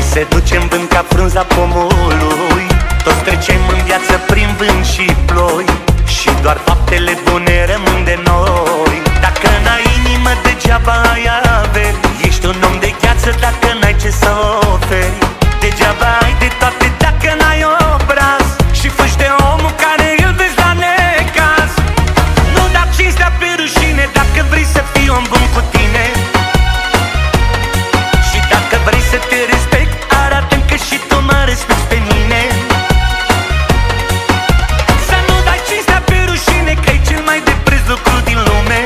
Se duce în vânt ca frunza pomului. Toți trecem în viață prin vânt și ploi, și doar faptele bune rămân de noi. Dacă n-ai inimă, degeaba ai averi. Ești un om de gheață dacă n-ai ce să oferi. Degeaba ai de toate dacă n-ai obraz, și fugi de omul care îl vezi la necaz. Nu da cinstea pe rușine dacă vrei să fii om bun cu tine. Și dacă vrei să te respect, arată-mi că și tu mă respecti pe mine. Să nu dai cinstea pe rușine, că-i cel mai de preț lucru din lume.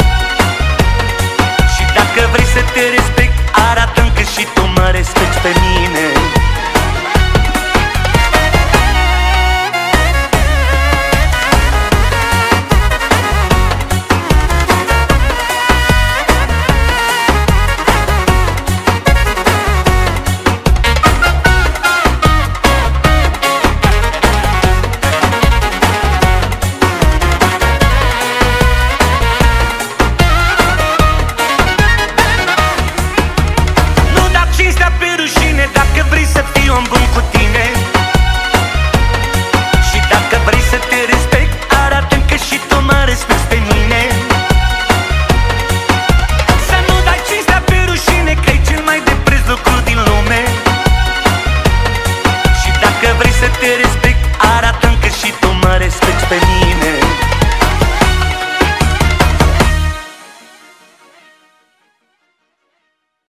Și dacă vrei să te respect, arată-mi că și tu mă respecti pe mine. Dacă vrei să fii om bun